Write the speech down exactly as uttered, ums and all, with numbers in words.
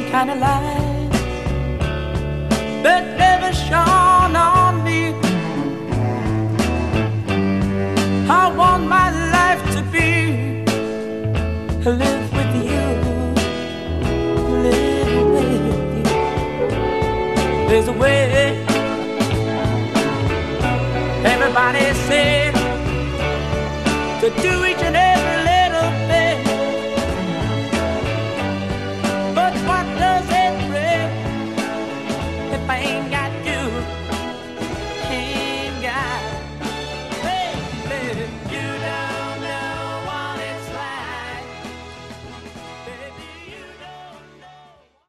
kind of light that never shone on me. I want my life to be live with you, live with you. There's a way. Everybody said to do each and